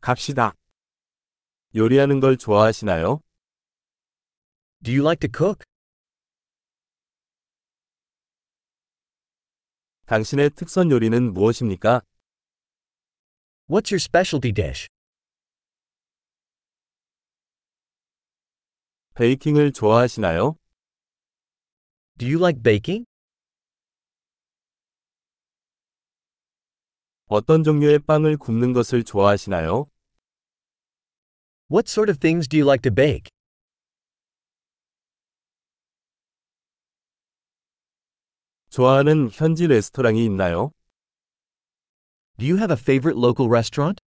갑시다. 요리하는 걸 좋아하시나요? Do you like to cook? 당신의 특선 요리는 무엇입니까? What's your specialty dish? 베이킹을 좋아하시나요? Do you like baking? 어떤 종류의 빵을 굽는 것을 좋아하시나요? What sort of things do you like to bake? 좋아하는 현지 레스토랑이 있나요? Do you have a favorite local restaurant?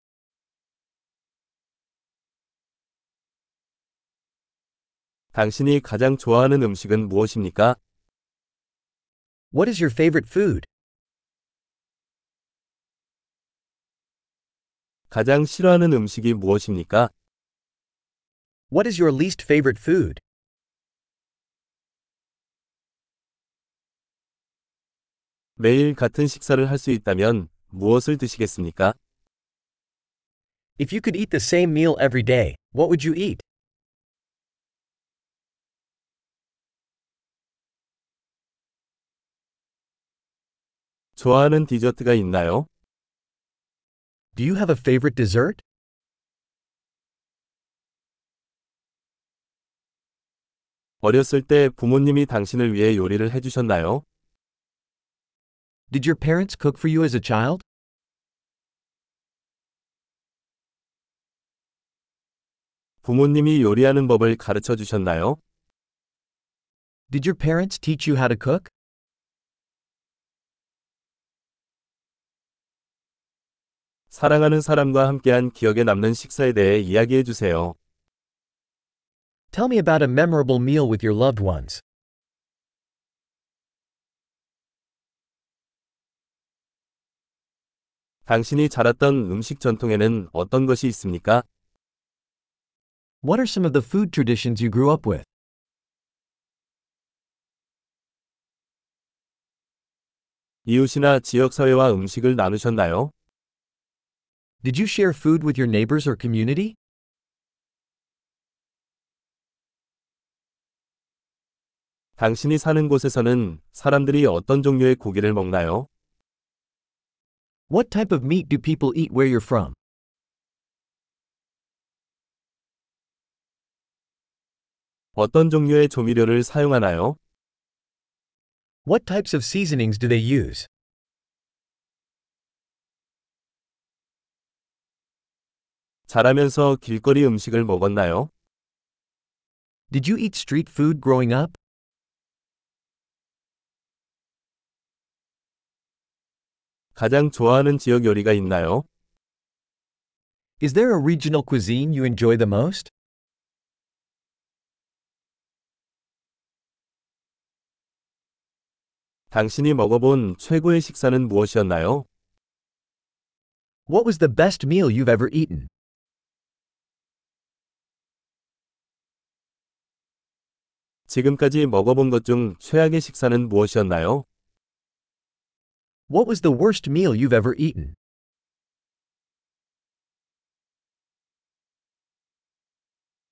당신이 가장 좋아하는 음식은 무엇입니까? What is your favorite food? 가장 싫어하는 음식이 무엇입니까? What is your least favorite food? 매일 같은 식사를 할 수 있다면 무엇을 드시겠습니까? If you could eat the same meal every day, what would you eat? 좋아하는 디저트가 있나요? Do you have a favorite dessert? 어렸을 때 부모님이 당신을 위해 요리를 해주셨나요? Did your parents cook for you as a child? 부모님이 요리하는 법을 가르쳐 주셨나요? Did your parents teach you how to cook? 사랑하는 사람과 함께한 기억에 남는 식사에 대해 이야기해 주세요. Tell me about a memorable meal with your loved ones. 당신이 자랐던 음식 전통에는 어떤 것이 있습니까? What are some of the food traditions you grew up with? 이웃이나 지역사회와 음식을 나누셨나요? Did you share food with your neighbors or community? 당신이 사는 곳에서는 사람들이 어떤 종류의 고기를 먹나요? What type of meat do people eat where you're from? 어떤 종류의 조미료를 사용하나요? What types of seasonings do they use? 자라면서 길거리 음식을 먹었나요? Did you eat street food growing up? 가장 좋아하는 지역 요리가 있나요? Is there a regional cuisine you enjoy the most? 당신이 먹어본 최고의 식사는 무엇이었나요? What was the best meal you've ever eaten? 지금까지 먹어본 것 중 최악의 식사는 무엇이었나요? What was the worst meal you've ever eaten?